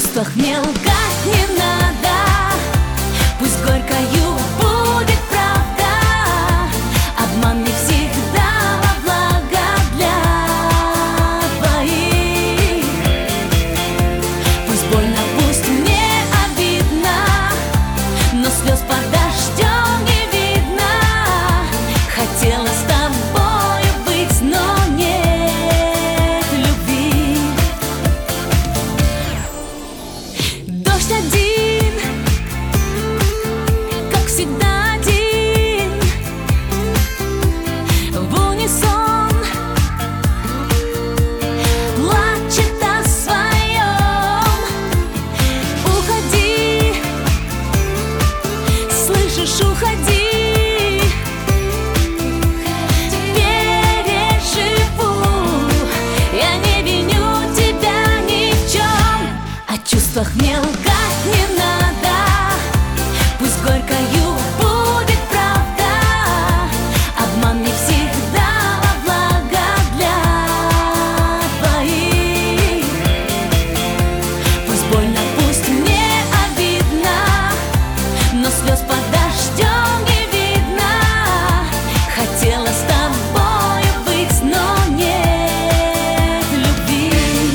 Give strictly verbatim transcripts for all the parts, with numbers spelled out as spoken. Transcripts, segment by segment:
чувствах мне лгать не надо. Пусть горькою будет правда, обман не всегда во благо для двоих. Пусть больно, пусть мне обидно, но слез под дождем не видно. Хотела с тобою быть, но нет любви. Дождь один, как всегда один, в унисон плачет о своем. Уходи, слышишь, уходи, переживу. Я не виню тебя ни в чем, о чувствах мне лгать не надо. Пусть горькою будет правда, обман не всегда во благо для двоих. Пусть больно, пусть мне обидно, но слез под дождем не видно. Хотела с тобою быть, но нет любви.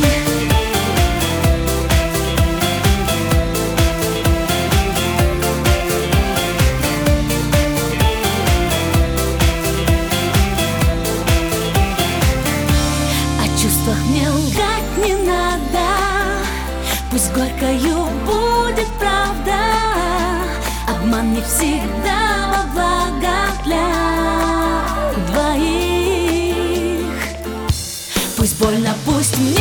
О чувствах мне лгать не надо. Пусть горькою будет правда, обман не всегда во благо для двоих. Пусть больно, пусть мне